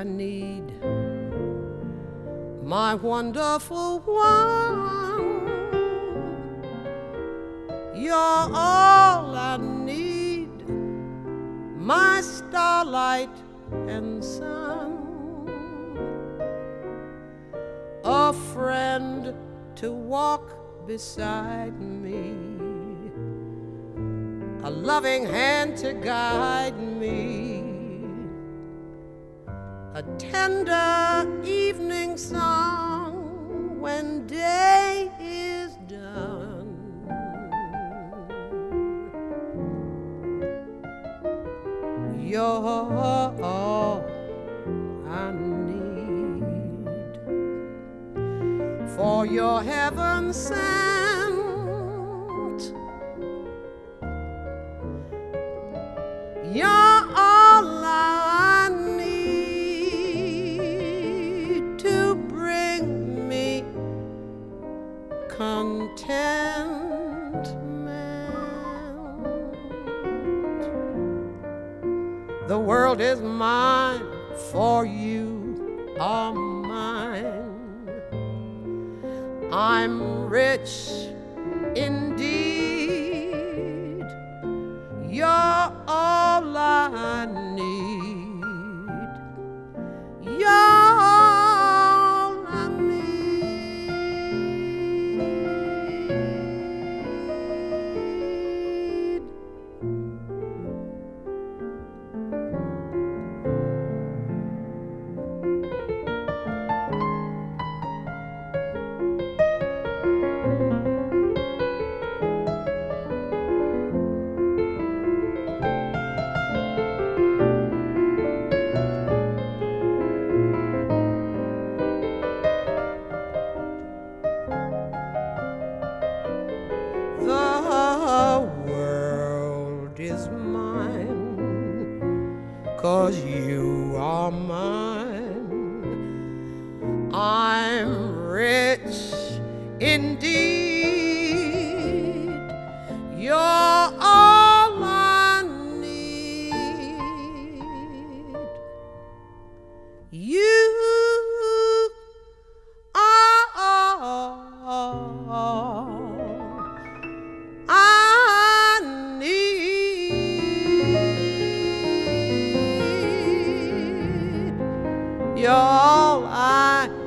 I need, my wonderful one. You're all I need, my starlight and sun. A friend to walk beside me, a loving hand to guide me, a tender evening song when day is done. You're all I need, for your heaven sent. You're all I need to bring me contentment. The world is mine, for you are mine. I'm rich indeed. You're all I need. You're all I need. The world is mine, 'cause you are mine. I'm rich indeed. You're all I need. You are all I need. You're all I